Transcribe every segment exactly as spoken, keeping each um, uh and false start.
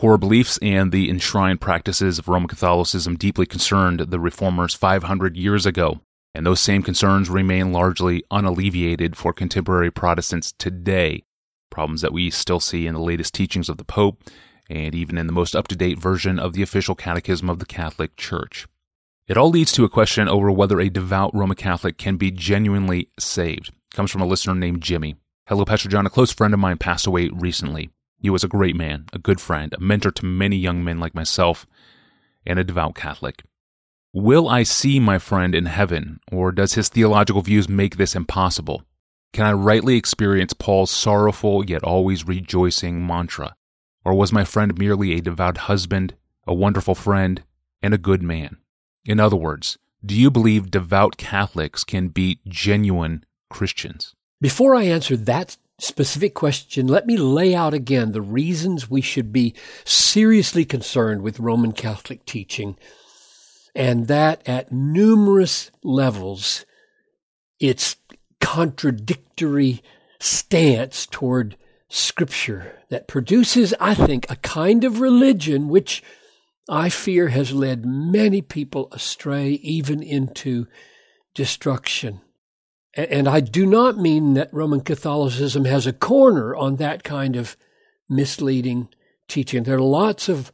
core beliefs and the enshrined practices of Roman Catholicism deeply concerned the Reformers five hundred years ago, and those same concerns remain largely unalleviated for contemporary Protestants today, problems that we still see in the latest teachings of the Pope, and even in the most up-to-date version of the official catechism of the Catholic Church. It all leads to a question over whether a devout Roman Catholic can be genuinely saved. It comes from a listener named Jimmy. Hello, Pastor John. A close friend of mine passed away recently. He was a great man, a good friend, a mentor to many young men like myself, and a devout Catholic. Will I see my friend in heaven, or does his theological views make this impossible? Can I rightly experience Paul's sorrowful yet always rejoicing mantra? Or was my friend merely a devout husband, a wonderful friend, and a good man? In other words, do you believe devout Catholics can be genuine Christians? Before I answer that specific question, let me lay out again the reasons we should be seriously concerned with Roman Catholic teaching, and that at numerous levels, its contradictory stance toward Scripture that produces, I think, a kind of religion which I fear has led many people astray, even into destruction. And I do not mean that Roman Catholicism has a corner on that kind of misleading teaching. There are lots of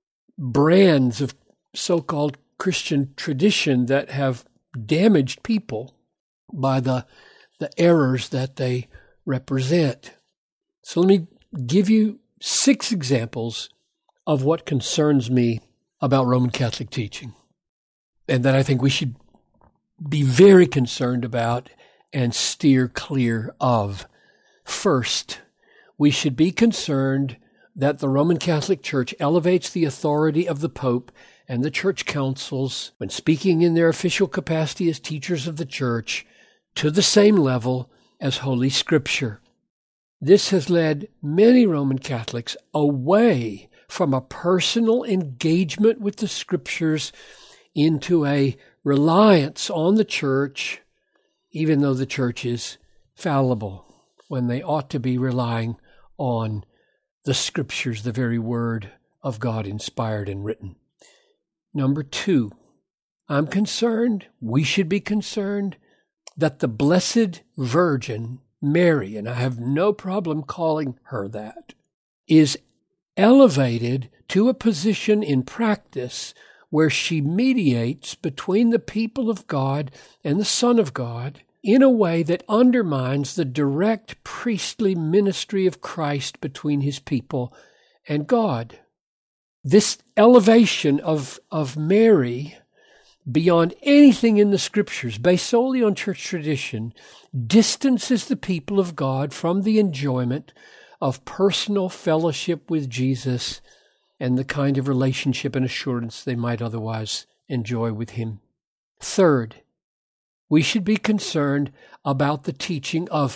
brands of so-called Christian tradition that have damaged people by the, the errors that they represent. So let me give you six examples of what concerns me about Roman Catholic teaching, and that I think we should be very concerned about and steer clear of. First, we should be concerned that the Roman Catholic Church elevates the authority of the Pope and the church councils when speaking in their official capacity as teachers of the church to the same level as Holy Scripture. This has led many Roman Catholics away from a personal engagement with the Scriptures into a reliance on the church, even though the church is fallible, when they ought to be relying on the Scriptures, the very Word of God inspired and written. Number two, I'm concerned, we should be concerned, that the Blessed Virgin Mary, and I have no problem calling her that, is elevated to a position in practice where she mediates between the people of God and the Son of God in a way that undermines the direct priestly ministry of Christ between his people and God. This elevation of, of Mary beyond anything in the Scriptures, based solely on church tradition, distances the people of God from the enjoyment of personal fellowship with Jesus and the kind of relationship and assurance they might otherwise enjoy with him. Third, we should be concerned about the teaching of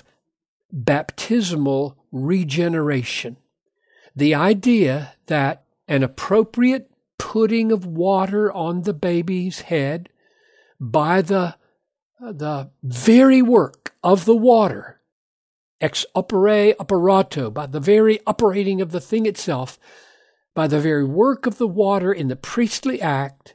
baptismal regeneration. The idea that an appropriate putting of water on the baby's head by the, the very work of the water, ex opere operato, by the very operating of the thing itself, by the very work of the water in the priestly act,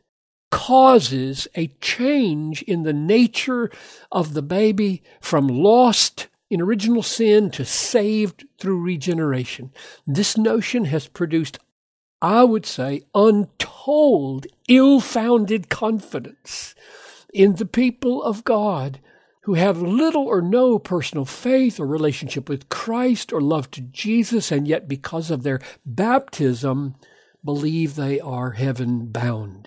causes a change in the nature of the baby from lost in original sin to saved through regeneration. This notion has produced, I would say, untold, ill-founded confidence in the people of God who have little or no personal faith or relationship with Christ or love to Jesus, and yet because of their baptism, believe they are heaven-bound.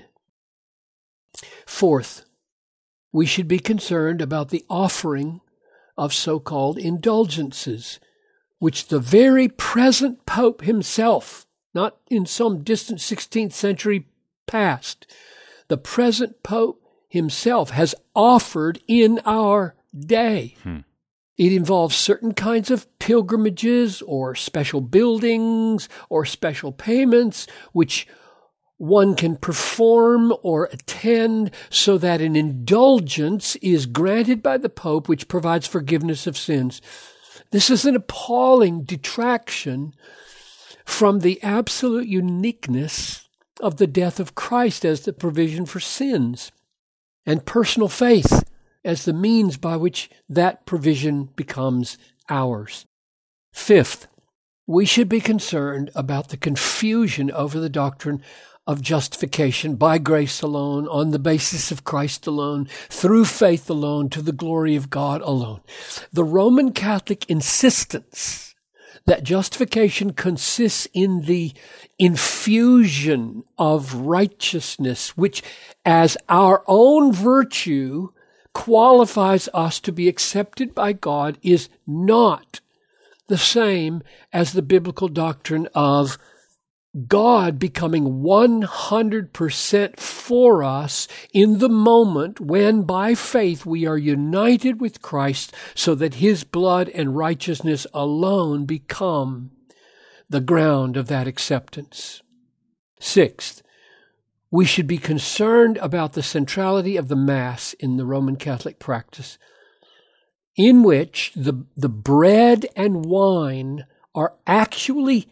Fourth, we should be concerned about the offering of so-called indulgences, which the very present Pope himself, not in some distant sixteenth century past, the present Pope himself has offered in our day. Hmm. It involves certain kinds of pilgrimages or special buildings or special payments which one can perform or attend so that an indulgence is granted by the Pope which provides forgiveness of sins. This is an appalling detraction from the absolute uniqueness of the death of Christ as the provision for sins, and personal faith as the means by which that provision becomes ours. Fifth, we should be concerned about the confusion over the doctrine of justification by grace alone, on the basis of Christ alone, through faith alone, to the glory of God alone. The Roman Catholic insistence that justification consists in the infusion of righteousness, which as our own virtue qualifies us to be accepted by God, is not the same as the biblical doctrine of God becoming one hundred percent for us in the moment when by faith we are united with Christ, so that his blood and righteousness alone become the ground of that acceptance. Sixth, we should be concerned about the centrality of the Mass in the Roman Catholic practice, in which the, the bread and wine are actually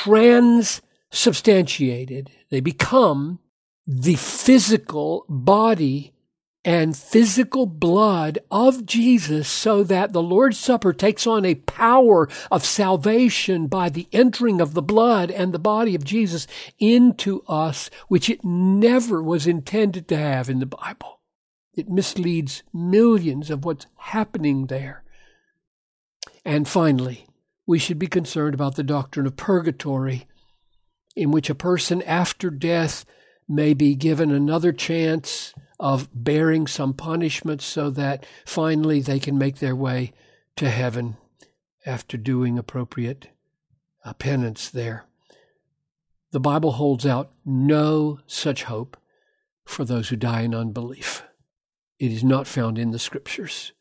transubstantiated. They become the physical body and physical blood of Jesus, so that the Lord's Supper takes on a power of salvation by the entering of the blood and the body of Jesus into us, which it never was intended to have in the Bible. It misleads millions of what's happening there. And finally, we should be concerned about the doctrine of purgatory, in which a person after death may be given another chance of bearing some punishment so that finally they can make their way to heaven after doing appropriate uh, penance there. The Bible holds out no such hope for those who die in unbelief. It is not found in the Scriptures.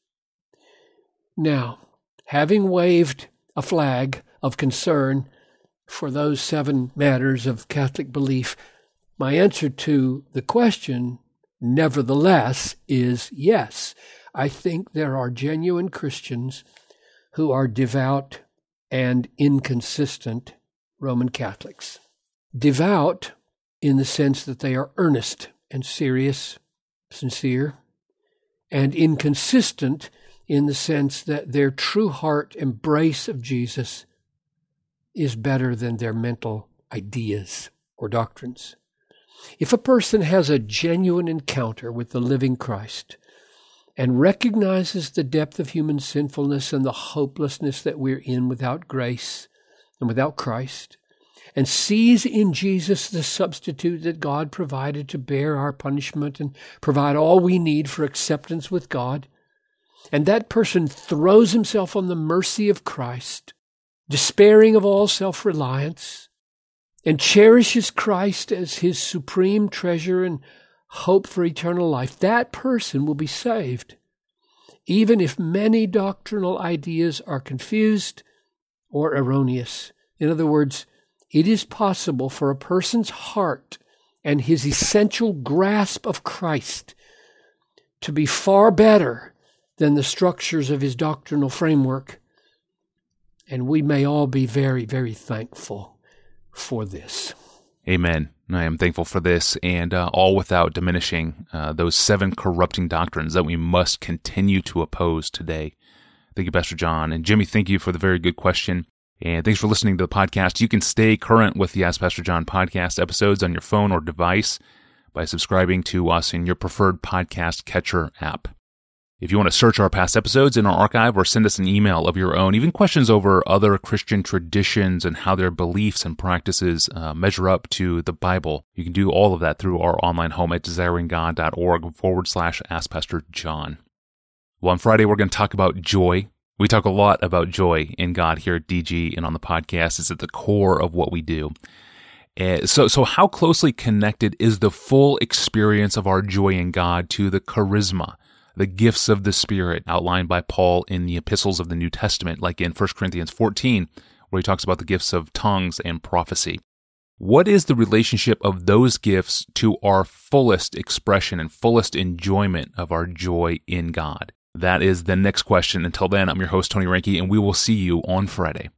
Now, having waved a flag of concern for those seven matters of Catholic belief, my answer to the question, nevertheless, is yes. I think there are genuine Christians who are devout and inconsistent Roman Catholics. Devout in the sense that they are earnest and serious, sincere, and inconsistent in the sense that their true heart embrace of Jesus is better than their mental ideas or doctrines. If a person has a genuine encounter with the living Christ and recognizes the depth of human sinfulness and the hopelessness that we're in without grace and without Christ, and sees in Jesus the substitute that God provided to bear our punishment and provide all we need for acceptance with God, and that person throws himself on the mercy of Christ, despairing of all self-reliance, and cherishes Christ as his supreme treasure and hope for eternal life, that person will be saved, even if many doctrinal ideas are confused or erroneous. In other words, it is possible for a person's heart and his essential grasp of Christ to be far better than the structures of his doctrinal framework. And we may all be very, very thankful for this. Amen. I am thankful for this, and uh, all without diminishing uh, those seven corrupting doctrines that we must continue to oppose today. Thank you, Pastor John. And Jimmy, thank you for the very good question. And thanks for listening to the podcast. You can stay current with the Ask Pastor John podcast episodes on your phone or device by subscribing to us in your preferred podcast catcher app. If you want to search our past episodes in our archive or send us an email of your own, even questions over other Christian traditions and how their beliefs and practices uh, measure up to the Bible, you can do all of that through our online home at desiringgod.org forward slash Ask Pastor John. Well, on Friday, we're going to talk about joy. We talk a lot about joy in God here at D G and on the podcast. It's at the core of what we do. Uh, so, so how closely connected is the full experience of our joy in God to the charisma, the gifts of the Spirit outlined by Paul in the epistles of the New Testament, like in First Corinthians fourteen, where he talks about the gifts of tongues and prophecy? What is the relationship of those gifts to our fullest expression and fullest enjoyment of our joy in God? That is the next question. Until then, I'm your host, Tony Reinke, and we will see you on Friday.